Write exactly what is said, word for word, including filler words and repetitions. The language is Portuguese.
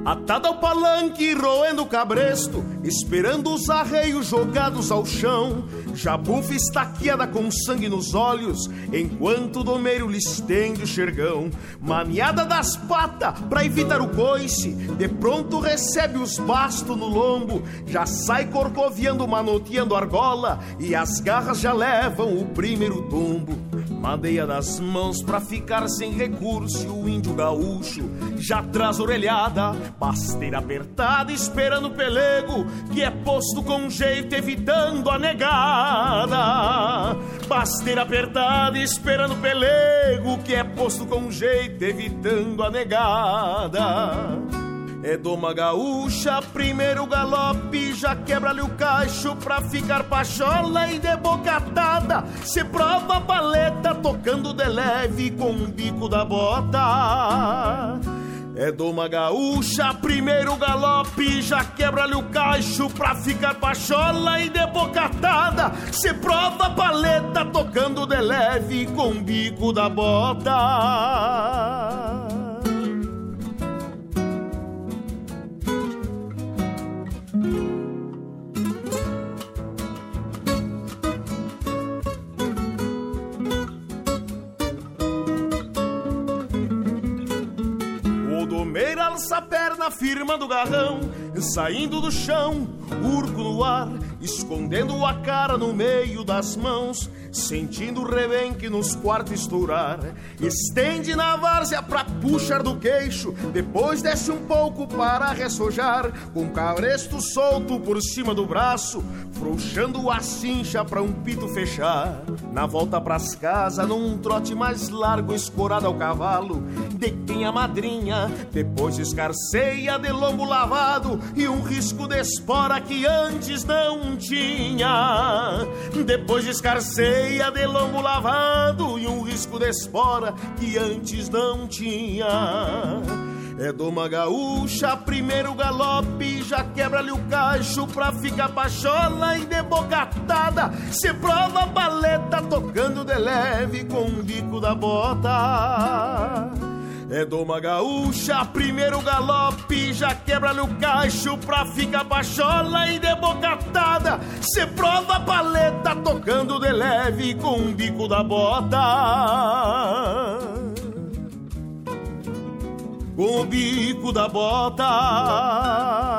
Atado ao palanque, roendo o cabresto, esperando os arreios jogados ao chão. Jabufa estaqueada com sangue nos olhos, enquanto o domeiro lhe estende o xergão. Maniada das patas pra evitar o coice, de pronto recebe os bastos no lombo. Já sai corcoviando, manoteando argola, e as garras já levam o primeiro tombo. Madeia das mãos pra ficar sem recurso, o índio gaúcho já traz orelhada, basteira apertada esperando o pelego, que é posto com jeito evitando a negada. Basteira apertada esperando o pelego, que é posto com jeito evitando a negada. É doma gaúcha, primeiro galope, já quebra-lhe o cacho pra ficar pachola e de boca atada. Se prova a paleta tocando de leve com o bico da bota. É doma gaúcha, primeiro galope, já quebra-lhe o cacho pra ficar pachola e de boca atada. Se prova a paleta tocando de leve com o bico da bota. Alça a perna, firma do garrão, saindo do chão, urco no ar, escondendo a cara no meio das mãos, sentindo o rebenque nos quartos estourar. Estende na várzea pra puxar do queixo, depois desce um pouco para ressojar, com cabresto solto por cima do braço, frouxando a cincha pra um pito fechar. Na volta pras casas, num trote mais largo, escorado ao cavalo, de quem a madrinha depois escarceia de lombo lavado e um risco de espora que antes não tinha. Depois escarceia de lombo lavado e um risco de espora que antes não tinha. É doma gaúcha, primeiro galope, já quebra-lhe o cacho pra ficar pachola e de boca atada. Se prova a paleta tocando de leve com o bico da bota. É doma gaúcha, primeiro galope, já quebra-lhe o cacho pra ficar pachola e de boca atada. Se prova a paleta tocando de leve com o bico da bota. Com o bico da bota.